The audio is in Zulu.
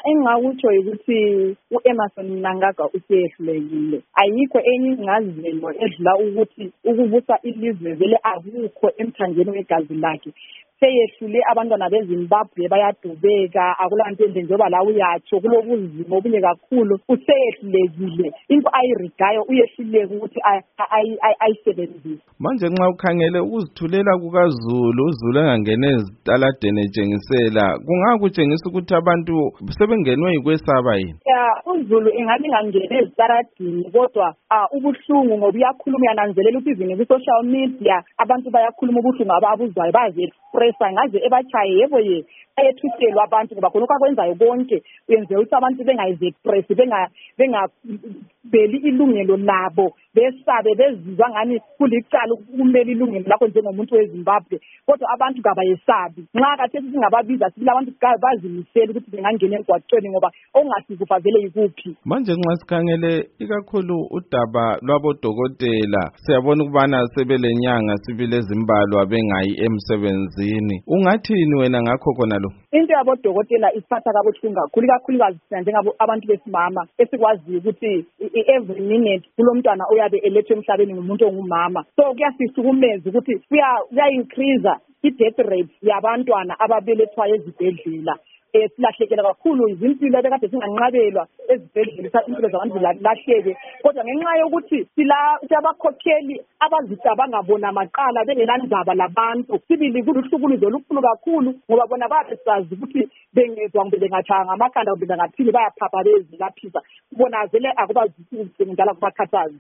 Engingakutsho ukuthi u-Emmerson Mnangagwa usehlulekile. Ayikho enye ingazelo edlula ukuthi ukubusa ilizwe vele akukho emthanjeni wegazi lakhe. Seyehlule abantwana beZimbabwe bayadubeka, akulanto enhle njengoba la uyatsho kulobuzima obunye kakhulu. Usehlulekile, into ayirigayo uyehluleke ukuthi ayisebenzise. Manje nxa ukhangele ukuzithulela kukaZulu, uZulu engangene ezitaladeni etshengisela, kungakutshengisa ukuthi abantu sebengenwe yikwesaba yini? UZulu ingabe ngangene ezitaladini kodwa ubuhlungu ngoba uyakhuluma, uyananzelela ukuthi izini ku-social media abantu bayakhuluma ubuhlungu ababuzwayo, bazi-expressa ngaze ebachaye yebo ye ayethuselwa abantu ngoba khona akwenzayo konke uyenzela ukuthi abantu bengayizi-express, bengabeli ilungelo labo, besabe bezizwa ngani kulicala ukumela ilungelo lakho njengomuntu weZimbabwe, kodwa abantu kabayesabi. Nxa kathesi singababiza sibila abantu bazimisela ukuthi bengangena emgwaqweni ngoba okungasizufa vele yikuphi. Manje nxa sikhangele ikakhulu udaba lwabodokotela, siyabona ukubana sebelenyanga sibili ezimbalwa bengayi emsebenzini. Ungathini wena ngakho khona lo? Into yabodokotela isiphatha kabuhlungu kakhulu, ikakhulukazi njengabo abantu besimama esikwaziyo ukuthi every minute kulomntwana uyabe elethwe emhlabeni ngumuntu ongumama. So kuyasisukumeza ukuthi kuya-increase i-death rate yabantwana ababelethwayo ezibhedlela. Silahlekela kakhulu izimpilo ebekade zinganqabelwa ezibhedlela, impilo zabantu zilahleke, kodwa ngenxa yokuthi silabakhokheli abazicabanga bona maqala bengelandaba labantu. Sibili kuluhlukuluzo olukhulu kakhulu ngoba bona babesazi ukuthi bengezwa kumbe bengatshaya ngamakhanda kumbe bengathini bayaphapha bezilaphisa. Bona vele akubazisi njalo kubakhathazi.